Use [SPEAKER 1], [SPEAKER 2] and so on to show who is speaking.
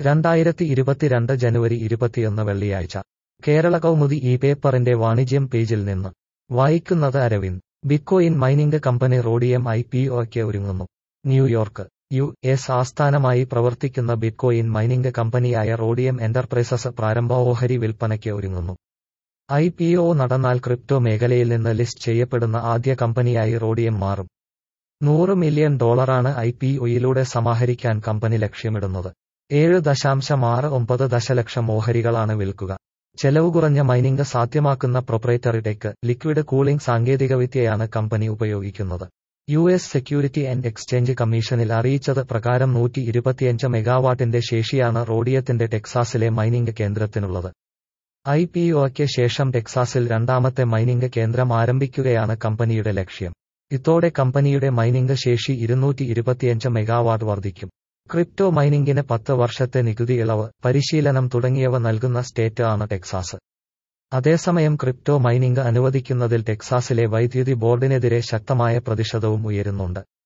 [SPEAKER 1] 2022 ജനുവരി 21 വെള്ളിയാഴ്ച കേരള കൗമുദി ഈ പേപ്പറിന്റെ വാണിജ്യം പേജിൽ നിന്ന് വായിക്കുന്നത് Aravind. Bitcoin mining company Rhodium IPOയ്ക്ക് ഒരുങ്ങുന്നു. ന്യൂയോർക്ക്. US ആസ്ഥാനമായി പ്രവർത്തിക്കുന്ന ബിറ്റ്കോയിൻ മൈനിംഗ് കമ്പനിയായ റോഡിയം എന്റർപ്രൈസസ് പ്രാരംഭ ഓഹരി വിൽപ്പനയ്ക്ക് ഒരുങ്ങുന്നു. IPO നടന്നാൽ ക്രിപ്റ്റോ മേഖലയിൽ നിന്ന് ലിസ്റ്റ് ചെയ്യപ്പെടുന്ന ആദ്യ കമ്പനിയായി റോഡിയം മാറും. $100 മില്യൺ IPOയിലൂടെ സമാഹരിക്കാൻ കമ്പനി ലക്ഷ്യമിടുന്നത്. 7.69 ദശലക്ഷം ഓഹരികളാണ് വിൽക്കുക. ചെലവ് കുറഞ്ഞ മൈനിംഗ് സാധ്യമാക്കുന്ന പ്രൊപ്രൈറ്ററി ടെക്, ലിക്വിഡ് കൂളിംഗ് സാങ്കേതികവിദ്യയാണ് കമ്പനി ഉപയോഗിക്കുന്നത്. US സെക്യൂരിറ്റി ആൻഡ് എക്സ്ചേഞ്ച് കമ്മീഷനിൽ അറിയിച്ചത് പ്രകാരം 125 മെഗാവാട്ടിന്റെ ശേഷിയാണ് റോഡിയത്തിന്റെ ടെക്സാസിലെ മൈനിംഗ് കേന്ദ്രത്തിനുള്ളത്. IPOയ്ക്ക് ശേഷം ടെക്സാസിൽ രണ്ടാമത്തെ മൈനിംഗ് കേന്ദ്രം ആരംഭിക്കുകയാണ് കമ്പനിയുടെ ലക്ഷ്യം. ഇതോടെ കമ്പനിയുടെ മൈനിംഗ് ശേഷി 225 മെഗാവാട്ട് വർദ്ധിക്കും. ക്രിപ്റ്റോ മൈനിംഗിന് 10 വർഷത്തെ നികുതി ഇളവ്, പരിശീലനം തുടങ്ങിയവ നൽകുന്ന സ്റ്റേറ്റ് ആണ് ടെക്സാസ്. അതേസമയം ക്രിപ്റ്റോ മൈനിംഗ് അനുവദിക്കുന്നതിൽ ടെക്സാസിലെ വൈദ്യുതി ബോർഡിനെതിരെ ശക്തമായ പ്രതിഷേധവും ഉയരുന്നുണ്ട്.